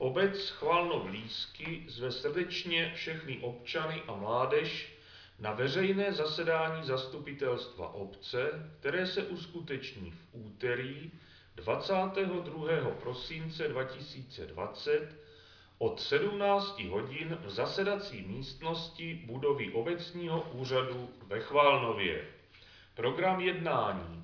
obec Chvalnov-Lísky zve srdečně všechny občany a mládež na veřejné zasedání zastupitelstva obce, které se uskuteční v úterý 22. prosince 2020 od 17 hodin v zasedací místnosti budovy obecního úřadu ve Chvalnově. Program jednání.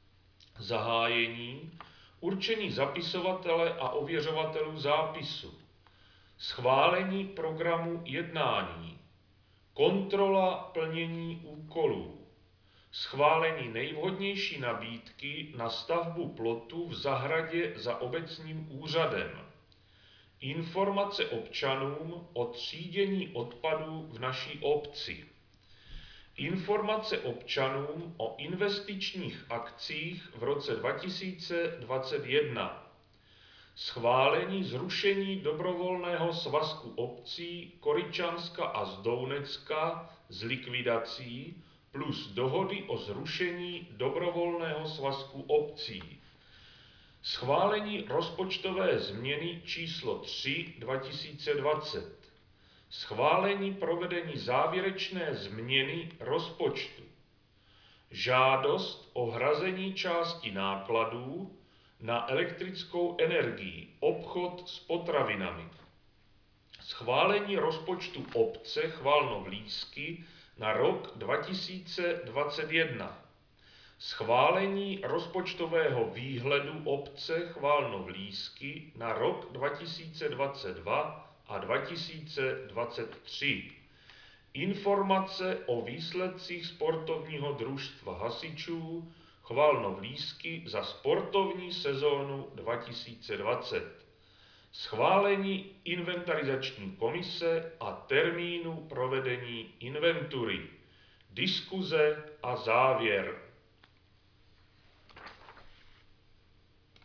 Zahájení. Určení zapisovatele a ověřovatelů zápisu. Schválení programu jednání. Kontrola plnění úkolů. Schválení nejvhodnější nabídky na stavbu plotu v zahradě za obecním úřadem. Informace občanům o třídění odpadů v naší obci. Informace občanům o investičních akcích v roce 2021. Schválení zrušení dobrovolného svazku obcí Koryčanska a Zdounecka z likvidací plus dohody o zrušení dobrovolného svazku obcí. Schválení rozpočtové změny číslo 3 2020. Schválení provedení závěrečné změny rozpočtu. Žádost o hrazení části nákladů na elektrickou energii, obchod s potravinami. Schválení rozpočtu obce Chvalnov-Lísky na rok 2021. Schválení rozpočtového výhledu obce Chvalnov-Lísky na rok 2022 a 2023. Informace o výsledcích sportovního družstva hasičů Chvalnov-Lísky za sportovní sezónu 2020. Schválení inventarizační komise a termínu provedení inventury. Diskuze a závěr.